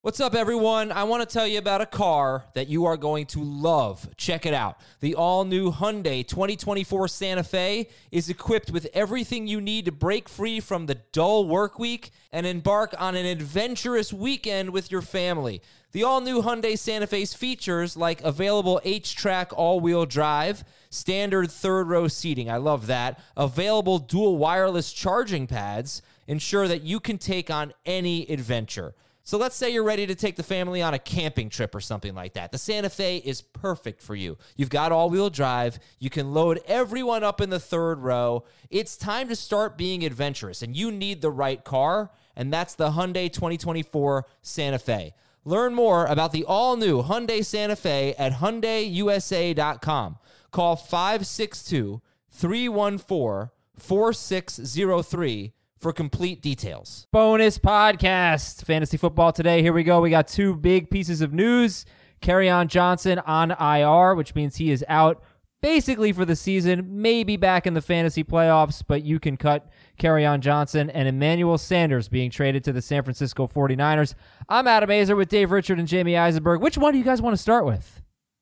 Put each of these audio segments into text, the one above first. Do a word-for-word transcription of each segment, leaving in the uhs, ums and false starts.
What's up, everyone? I want to tell you about a car that you are going to love. Check it out. The all-new Hyundai twenty twenty-four Santa Fe is equipped with everything you need to break free from the dull work week and embark on an adventurous weekend with your family. The all-new Hyundai Santa Fe's features like available H-Track all-wheel drive, standard third-row seating, I love that, available dual wireless charging pads, ensure that you can take on any adventure. So let's say you're ready to take the family on a camping trip or something like that. The Santa Fe is perfect for you. You've got all-wheel drive. You can load everyone up in the third row. It's time to start being adventurous, and you need the right car, and that's the Hyundai twenty twenty-four Santa Fe. Learn more about the all-new Hyundai Santa Fe at Hyundai U S A dot com. Call five six two, three one four, four six zero three for complete details. Bonus podcast, Fantasy Football Today. Here we go. We got two big pieces of news. Kerryon Johnson on I R, which means he is out basically for the season, maybe back in the fantasy playoffs, but you can cut Kerryon Johnson, and Emmanuel Sanders being traded to the San Francisco forty-niners. I'm Adam Aizer with Dave Richard and Jamie Eisenberg. Which one do you guys want to start with?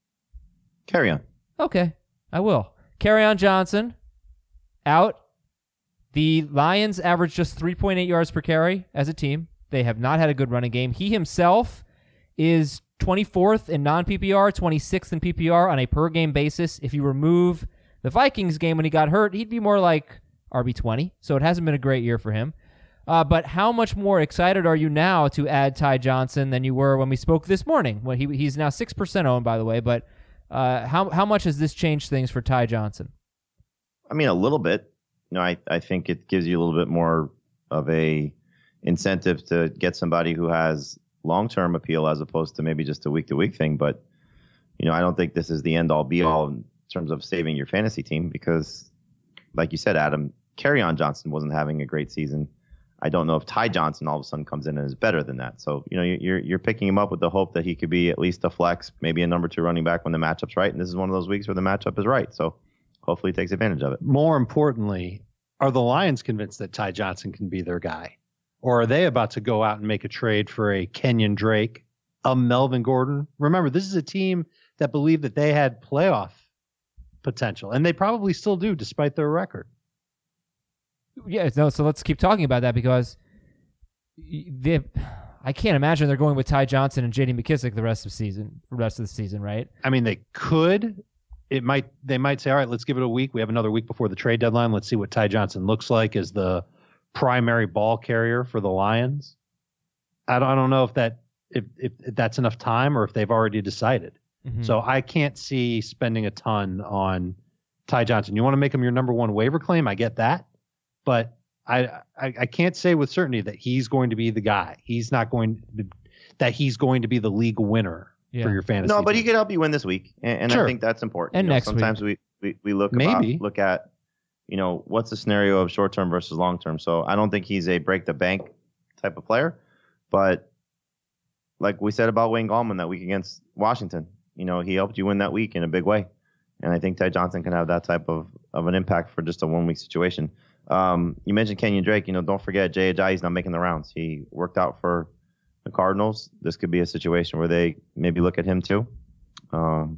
Kerryon. Okay, I will. Kerryon Johnson out. The Lions average just three point eight yards per carry as a team. They have not had a good running game. He himself is twenty-fourth in non-P P R, twenty-sixth in P P R on a per-game basis. If you remove the Vikings game when he got hurt, he'd be more like R B twenty, so it hasn't been a great year for him. Uh, but how much more excited are you now to add Ty Johnson than you were when we spoke this morning? When he He's now six percent owned, by the way, but uh, how, how much has this changed things for Ty Johnson? I mean, a little bit. No, I, I think it gives you a little bit more of a incentive to get somebody who has long-term appeal as opposed to maybe just a week-to-week thing. But, you know, I don't think this is the end-all be-all in terms of saving your fantasy team because, like you said, Adam, Kerryon Johnson wasn't having a great season. I don't know if Ty Johnson all of a sudden comes in and is better than that. So, you know, you're you're picking him up with the hope that he could be at least a flex, maybe a number two running back when the matchup's right. And this is one of those weeks where the matchup is right. So hopefully he takes advantage of it. More importantly, are the Lions convinced that Ty Johnson can be their guy? Or are they about to go out and make a trade for a Kenyon Drake, a Melvin Gordon? Remember, this is a team that believed that they had playoff potential, and they probably still do despite their record. Yeah, no, so let's keep talking about that because they, I can't imagine they're going with Ty Johnson and J D McKissic the rest of the season, the rest of the season, right? I mean, they could. It might. They might say, all right, let's give it a week. We have another week before the trade deadline. Let's see what Ty Johnson looks like as the primary ball carrier for the Lions. I don't, I don't know if that if, if that's enough time or if they've already decided. Mm-hmm. So I can't see spending a ton on Ty Johnson. You want to make him your number one waiver claim? I get that. But I, I I can't say with certainty that he's going to be the guy. He's not going to, that he's going to be the league winner yeah. for your fantasy. No, but team. he could help you win this week, and, and sure. I think that's important. And you know, next sometimes week. we we we look maybe about, look at you know what's the scenario of short term versus long term. So I don't think he's a break the bank type of player, but like we said about Wayne Gallman that week against Washington, you know he helped you win that week in a big way, and I think Ty Johnson can have that type of of an impact for just a one week situation. Um, you mentioned Kenyon Drake. You know, don't forget Jay Ajayi's not making the rounds. He worked out for the Cardinals. This could be a situation where they maybe look at him too. Um,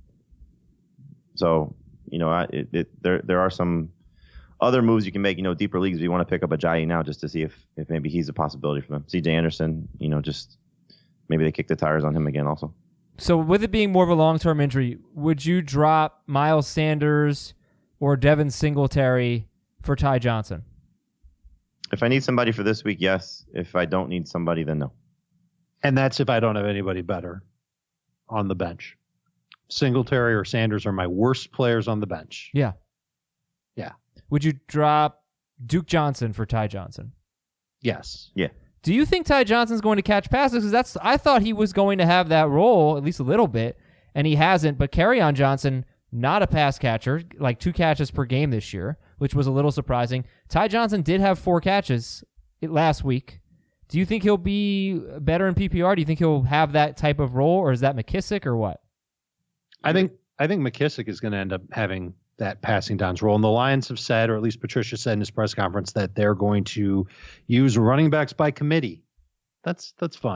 so you know, I, it, it, there there are some other moves you can make. You know, deeper leagues. If you want to pick up Ajayi now, just to see if if maybe he's a possibility for them. C J Anderson. You know, just maybe they kick the tires on him again also. So with it being more of a long term injury, would you drop Miles Sanders or Devin Singletary for Ty Johnson? If I need somebody for this week, yes. If I don't need somebody, then no. And that's if I don't have anybody better on the bench. Singletary or Sanders are my worst players on the bench. Yeah. Yeah. Would you drop Duke Johnson for Ty Johnson? Yes. Yeah. Do you think Ty Johnson's going to catch passes? Because that's I thought he was going to have that role, at least a little bit, and he hasn't. But Kerryon Johnson, not a pass catcher, like two catches per game this year, which was a little surprising. Ty Johnson did have four catches last week. Do you think he'll be better in P P R? Do you think he'll have that type of role, or is that McKissic, or what? I think I think McKissic is going to end up having that passing downs role. And the Lions have said, or at least Patricia said in his press conference, that they're going to use running backs by committee. That's that's fun.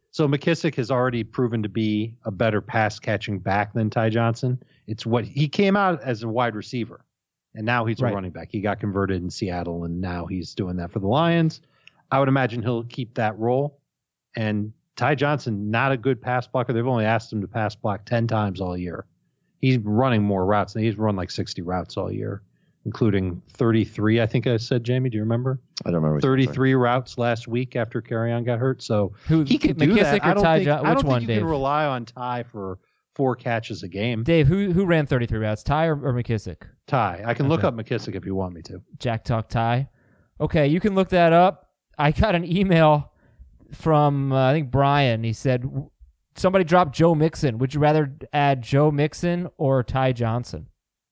So McKissick has already proven to be a better pass catching back than Ty Johnson. It's what he came out as a wide receiver, and now he's Right. a running back. He got converted in Seattle, and now he's doing that for the Lions. I would imagine he'll keep that role. And Ty Johnson, not a good pass blocker. They've only asked him to pass block ten times all year. He's running more routes. He's run like sixty routes all year, including thirty-three, I think I said, Jamie. Do you remember? I don't remember. thirty-three routes last week after Kerryon got hurt. So Who he can do McKissick that. I or don't Ty think, Johnson? I Which don't one, think you Dave? can rely on Ty for four catches a game. Dave, who who ran thirty-three routes, Ty or, or McKissick? Ty. I can look Okay. up McKissick if you want me to. Jack Talk Ty. Okay, you can look that up. I got an email from uh, I think Brian. He said somebody dropped Joe Mixon. Would you rather add Joe Mixon or Ty Johnson?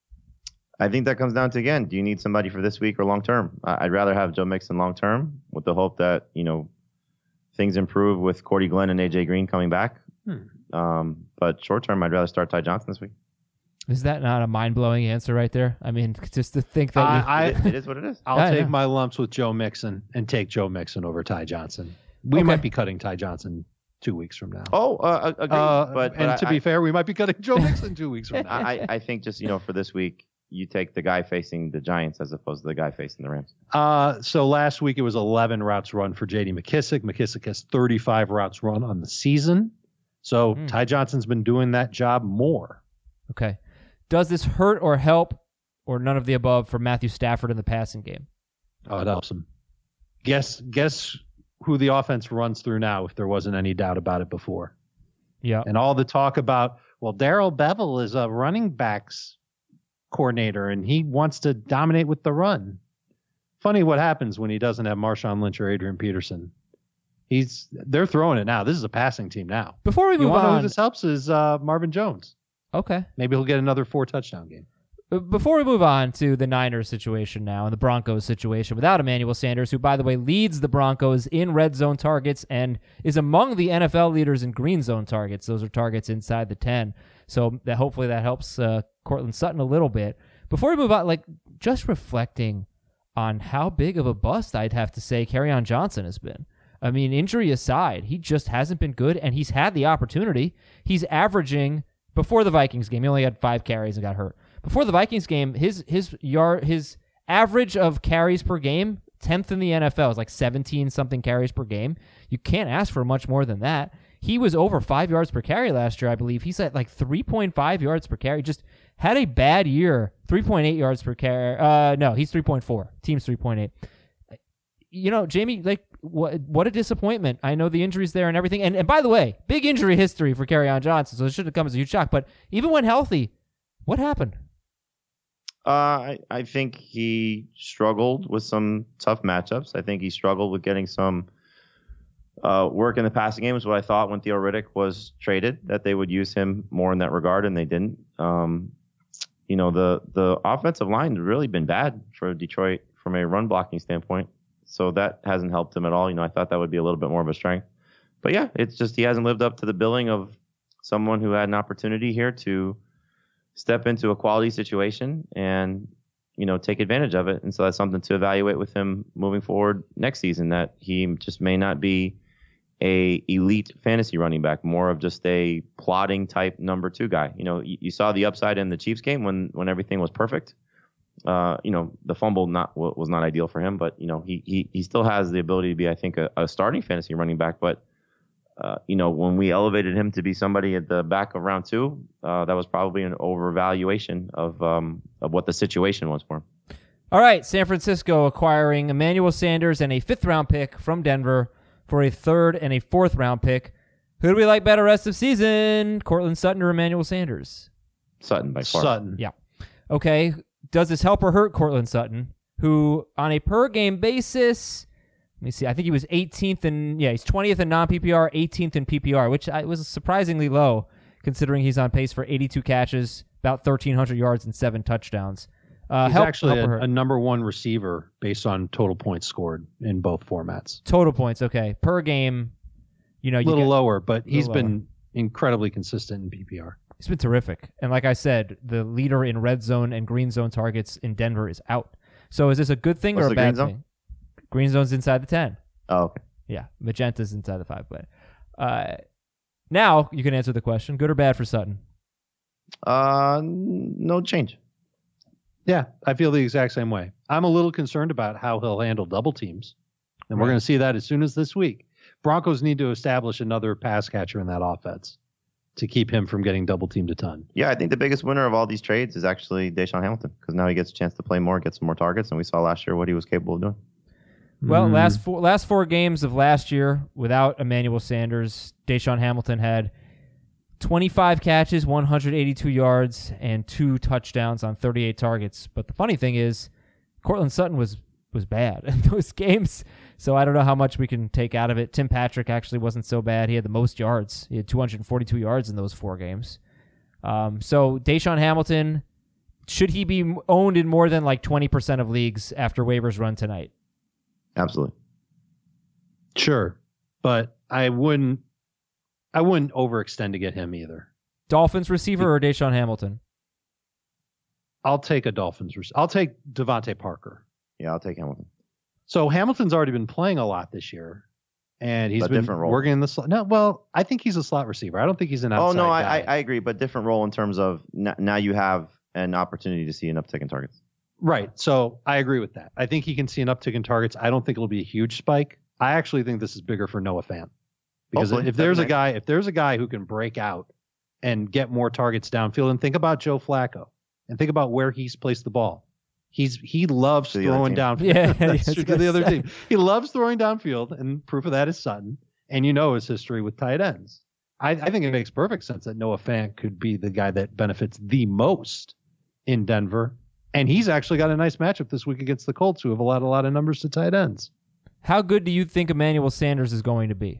I think that comes down to, again, do you need somebody for this week or long term? I'd rather have Joe Mixon long term with the hope that, you know, things improve with Cordy Glenn and A J Green coming back. Hmm. Um, but short term, I'd rather start Ty Johnson this week. Is that not a mind-blowing answer right there? I mean, just to think that you, I, It, it is what it is. I'll I take know. my lumps with Joe Mixon and take Joe Mixon over Ty Johnson. We Okay. might be cutting Ty Johnson two weeks from now. Oh, uh, agreed. Uh, but, and but to I, be fair, we might be cutting Joe Mixon two weeks from now. I, I think just, you know, for this week, you take the guy facing the Giants as opposed to the guy facing the Rams. Uh, so last week it was eleven routes run for J D McKissick. McKissick has thirty-five routes run on the season. So Hmm. Ty Johnson's been doing that job more. okay. Does this hurt or help, or none of the above, for Matthew Stafford in the passing game? Oh, it helps him. Guess guess who the offense runs through now if there wasn't any doubt about it before. Yeah. And all the talk about, well, Darrell Bevel is a running backs coordinator and he wants to dominate with the run. Funny what happens when he doesn't have Marshawn Lynch or Adrian Peterson. He's they're throwing it now. This is a passing team now. Before we You move want to know on, who this helps is uh, Marvin Jones. okay. Maybe he'll get another four touchdown game. Uh, Before we move on to the Niners situation now and the Broncos situation without Emmanuel Sanders, who, by the way, leads the Broncos in red zone targets and is among the N F L leaders in green zone targets. Those are targets inside the ten. So that hopefully that helps uh, Cortland Sutton a little bit. Before we move on, like just reflecting on how big of a bust I'd have to say Kerryon Johnson has been. I mean, injury aside, he just hasn't been good, and he's had the opportunity. He's averaging, before the Vikings game, he only had five carries and got hurt. Before the Vikings game, his his yard his average of carries per game, tenth in the N F L, is like seventeen something carries per game. You can't ask for much more than that. He was over five yards per carry last year, I believe. He's at like three point five yards per carry. Just had a bad year. three point eight yards per carry. Uh, no, he's three point four. Team's three point eight. You know, Jamie, like, what what a disappointment. I know the injuries there and everything. And and by the way, big injury history for Kerryon Johnson, so it shouldn't come as a huge shock. But even when healthy, what happened? Uh, I, I think he struggled with some tough matchups. I think he struggled with getting some uh, work in the passing game, is what I thought when Theo Riddick was traded, that they would use him more in that regard, and they didn't. Um, you know, the, the offensive line has really been bad for Detroit from a run blocking standpoint. So that hasn't helped him at all. You know, I thought that would be a little bit more of a strength. But yeah, it's just he hasn't lived up to the billing of someone who had an opportunity here to step into a quality situation and, you know, take advantage of it. And so that's something to evaluate with him moving forward next season, that he just may not be a elite fantasy running back, more of just a plotting type number two guy. You know, you, you saw the upside in the Chiefs game when, when everything was perfect. Uh, you know, the fumble not was not ideal for him, but, you know, he he, he still has the ability to be, I think, a, a starting fantasy running back. But, uh, you know, when we elevated him to be somebody at the back of round two, uh, that was probably an overvaluation of um, of what the situation was for him. All right, San Francisco acquiring Emmanuel Sanders and a fifth round pick from Denver for a third and a fourth round pick. Who do we like better rest of season? Cortland Sutton or Emmanuel Sanders? Sutton by far. Sutton. Yeah. Okay. Does this help or hurt Cortland Sutton, who on a per game basis, let me see, I think he was eighteenth and yeah, he's twentieth in non P P R, eighteenth in P P R, which I, was surprisingly low considering he's on pace for eighty-two catches, about thirteen hundred yards and seven touchdowns. Uh, He's help, actually help or a, hurt? a number one receiver based on total points scored in both formats. Total points, okay. Per game, you know, A you little get, lower, but he's little been incredibly consistent in P P R. He's been terrific. And like I said, the leader in red zone and green zone targets in Denver is out. So is this a good thing What's or a the bad green zone? thing? Green zone's inside the ten. Oh, okay. Yeah, magenta's inside the five. But Uh, now you can answer the question: good or bad for Sutton? Uh, no change. Yeah, I feel the exact same way. I'm a little concerned about how he'll handle double teams, and we're Right. going to see that as soon as this week. Broncos need to establish another pass catcher in that offense to keep him from getting double teamed a ton. Yeah, I think the biggest winner of all these trades is actually Deshaun Hamilton because now he gets a chance to play more, get some more targets, and we saw last year what he was capable of doing. Well, Mm. last four last four games of last year without Emmanuel Sanders, Deshaun Hamilton had twenty-five catches, one hundred eighty-two yards, and two touchdowns on thirty-eight targets. But the funny thing is, Cortland Sutton was was bad in those games, so I don't know how much we can take out of it. Tim Patrick actually wasn't so bad. He had the most yards. He had two hundred forty-two yards in those four games. Um, so Deshaun Hamilton, should he be owned in more than like twenty percent of leagues after waivers run tonight? Absolutely. Sure, but I wouldn't. I wouldn't overextend to get him either. Dolphins receiver or Deshaun Hamilton? I'll take a Dolphins. rec- I'll take Devontae Parker. Yeah, I'll take Hamilton. So Hamilton's already been playing a lot this year, and he's But been different role. working in the slot. No, well, I think he's a slot receiver. I don't think he's an outside Oh, no, I, guy. I, I agree, but different role in terms of n- now you have an opportunity to see an uptick in targets. Right. So I agree with that. I think he can see an uptick in targets. I don't think it'll be a huge spike. I actually think this is bigger for Noah Fant. Because Hopefully. if there's a That'd be nice. guy, if there's a guy who can break out and get more targets downfield, and think about Joe Flacco and think about where he's placed the ball. He's he loves To the other throwing team. downfield. Yeah, That's I was true to gonna the other say. team. He loves throwing downfield, and proof of that is Sutton. And you know his history with tight ends. I, I think it makes perfect sense that Noah Fant could be the guy that benefits the most in Denver. And he's actually got a nice matchup this week against the Colts, who have allowed a lot of numbers to tight ends. How good do you think Emmanuel Sanders is going to be?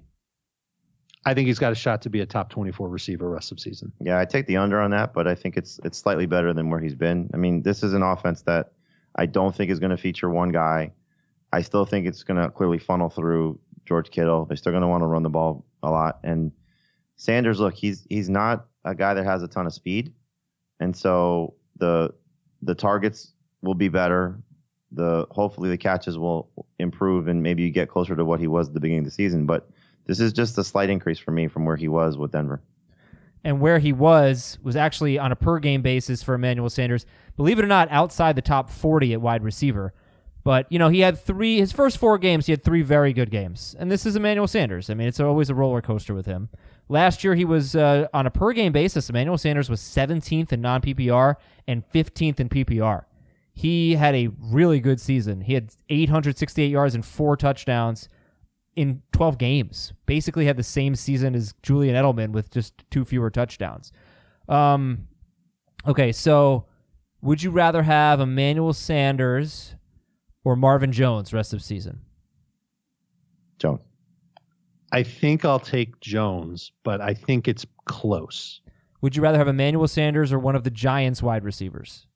I think he's got a shot to be a top twenty-four receiver rest of season. Yeah, I take the under on that, but I think it's it's slightly better than where he's been. I mean, this is an offense that I don't think is going to feature one guy. I still think it's going to clearly funnel through George Kittle. They're still going to want to run the ball a lot. And Sanders, look, he's he's not a guy that has a ton of speed, and so the the targets will be better. The hopefully the catches will improve, and maybe you get closer to what he was at the beginning of the season. But this is just a slight increase for me from where he was with Denver. And where he was was actually on a per game basis for Emmanuel Sanders. Believe it or not, outside the top forty at wide receiver. But, you know, he had three, his first four games, he had three very good games. And this is Emmanuel Sanders. I mean, it's always a roller coaster with him. Last year, he was uh, on a per game basis. Emmanuel Sanders was seventeenth in non P P R and fifteenth in P P R. He had a really good season. He had eight hundred sixty-eight yards and four touchdowns in twelve games. Basically had the same season as Julian Edelman with just two fewer touchdowns. Um, okay, so would you rather have Emmanuel Sanders or Marvin Jones rest of season? Jones. I think I'll take Jones, but I think it's close. Would you rather have Emmanuel Sanders or one of the Giants wide receivers?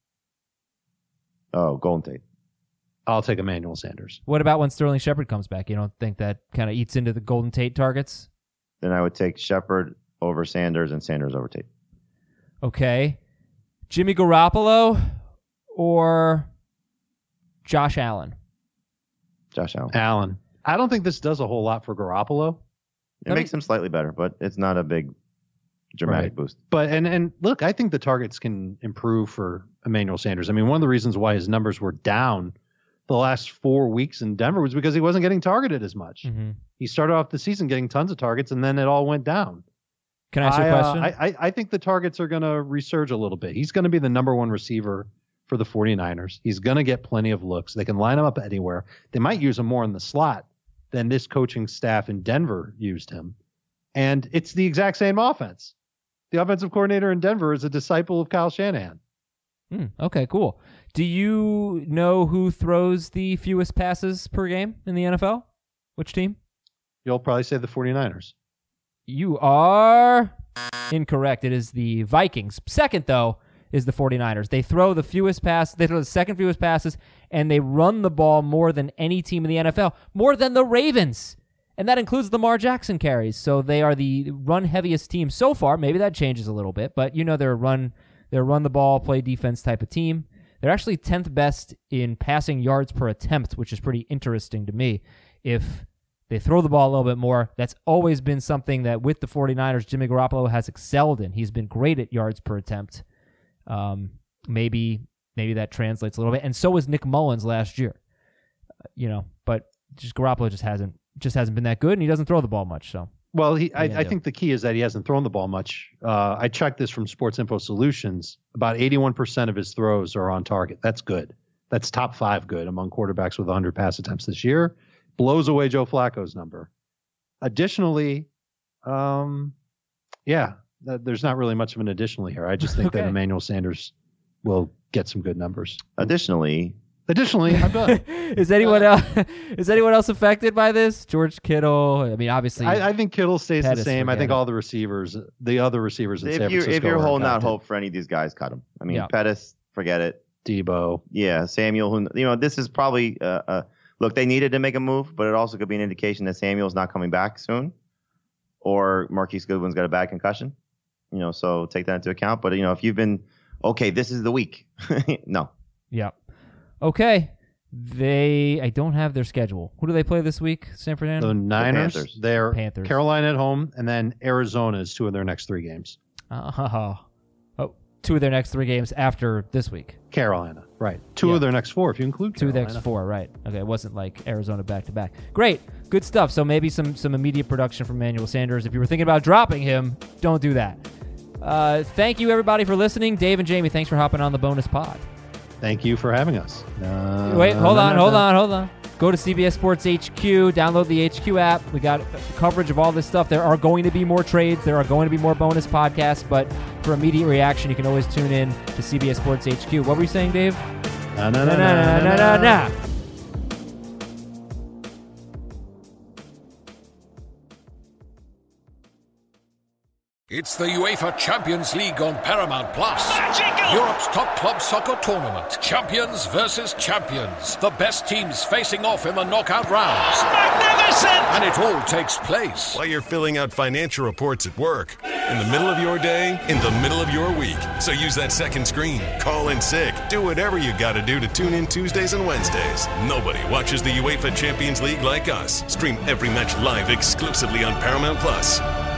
Oh, Golden Tate. I'll take Emmanuel Sanders. What about when Sterling Shepard comes back? You don't think that kind of eats into the Golden Tate targets? Then I would take Shepard over Sanders and Sanders over Tate. Okay. Jimmy Garoppolo or Josh Allen? Josh Allen. Allen. I don't think this does a whole lot for Garoppolo. It Let makes me- him slightly better, but it's not a big dramatic Right. boost. But and and look, I think the targets can improve for Emmanuel Sanders. I mean, one of the reasons why his numbers were down the last four weeks in Denver was because he wasn't getting targeted as much. Mm-hmm. He started off the season getting tons of targets, and then it all went down. Can I ask you a I, uh, question? I, I, I think the targets are going to resurge a little bit. He's going to be the number one receiver for the 49ers. He's going to get plenty of looks. They can line him up anywhere. They might use him more in the slot than this coaching staff in Denver used him. And it's the exact same offense. The offensive coordinator in Denver is a disciple of Kyle Shanahan. Hmm, okay, cool. Do you know who throws the fewest passes per game in the N F L? Which team? You'll probably say the 49ers. You are incorrect. It is the Vikings. Second, though, is the 49ers. They throw the fewest passes. They throw the second fewest passes, and they run the ball more than any team in the N F L, more than the Ravens. And that includes Lamar Jackson carries. So they are the run-heaviest team so far. Maybe that changes a little bit, but you know they're a run, they're a run the ball, play defense type of team. They're actually tenth best in passing yards per attempt, which is pretty interesting to me. If They throw the ball a little bit more. That's always been something that with the 49ers, Jimmy Garoppolo has excelled in. He's been great at yards per attempt. Um, maybe maybe that translates a little bit. And so was Nick Mullins last year. Uh, you know, but just Garoppolo just hasn't just hasn't been that good, and he doesn't throw the ball much. So well, he I, I think the key is that he hasn't thrown the ball much. Uh, I checked this from Sports Info Solutions. About eighty-one percent of his throws are on target. That's good. That's top five good among quarterbacks with one hundred pass attempts this year. Blows away Joe Flacco's number. Additionally, um, yeah, th- there's not really much of an additionally here. I just think okay. that Emmanuel Sanders will get some good numbers. Additionally, additionally, I'm done. is anyone else is anyone else affected by this? George Kittle. I mean, obviously, I, I think Kittle stays Pettis, the same. I think it. all the receivers, the other receivers in if San you Francisco, if you're holding out impacted. hope for any of these guys, cut them. I mean, yeah. Pettis, forget it. Debo, yeah, Samuel. Who you know, this is probably uh, uh look. They needed to make a move, but it also could be an indication that Samuel's not coming back soon, or Marquise Goodwin's got a bad concussion. You know, so take that into account. But you know, if you've been okay, this is the week. no. Yeah. Okay. They. I don't have their schedule. Who do they play this week? San Fernando. The Niners. The Panthers. They're Panthers. Carolina at home, and then Arizona is two of their next three games. Uh, oh, two of their next three games after this week. Carolina, right? Two yeah. of their next four, if you include two Carolina. of their next four, right? Okay, it wasn't like Arizona back to back. Great, good stuff. So maybe some some immediate production from Emmanuel Sanders. If you were thinking about dropping him, don't do that. Uh, thank you everybody for listening. Dave and Jamie, thanks for hopping on the bonus pod. Thank you for having us. Uh, Wait, hold no, on, no, hold no. on, hold on. Go to C B S Sports H Q, download the H Q app. We got coverage of all this stuff. There are going to be more trades. There are going to be more bonus podcasts, but for immediate reaction, you can always tune in to C B S Sports H Q. What were you saying, Dave? No, no, No, no, no, no, no, no. It's the UEFA Champions League on Paramount Plus. Europe's top club soccer tournament. Champions versus champions. The best teams facing off in the knockout rounds. Magnificent! And it all takes place while you're filling out financial reports at work, in the middle of your day, in the middle of your week. So use that second screen, call in sick, do whatever you got to do to tune in Tuesdays and Wednesdays. Nobody watches the UEFA Champions League like us. Stream every match live exclusively on Paramount Plus.